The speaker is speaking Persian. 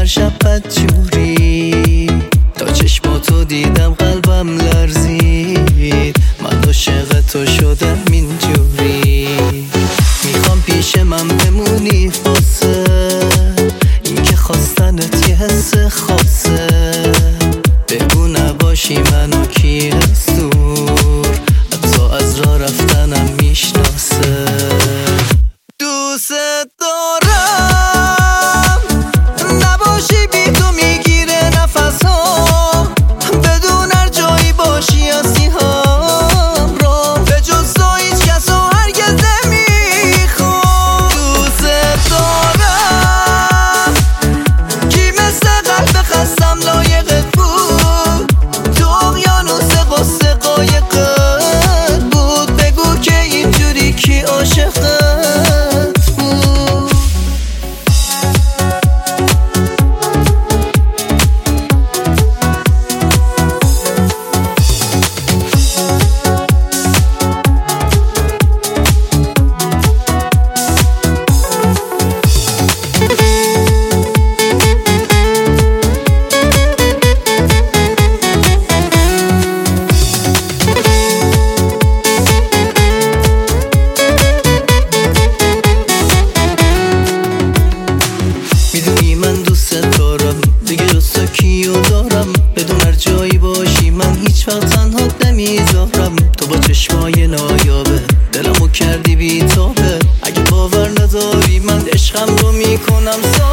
هر شب بدجوری، تا چشماتو دیدم قلبم لرزید. من عاشق تو شدم اینجوری، میخوام پیش من بمونی واسه این که خواستنت یه حس خاصه. بگو نباشی منو کی دور، حتی از راه رفتنم میشناسه. دوست دارم نباشی، بی تو میگیره نفسام، بدون هر جایی باشی آسیهام را، به جز تو هیچ کس رو هرگز نمیخوام. دوست دارم کی مثل قلب خستم لایقت بود، تو اقیانوس قصه قایقت بود. بگو که اینجوری کی عاشقت. میدونی من دوست دارم، دیگه جز تو کیو دارم. بدون هر جایی باشی من هیچ وقت تنهات نمیذارم. تو با چشمای نایابه دلمو کردی بیتابه، اگه باور نداری من عشقم رو میکنم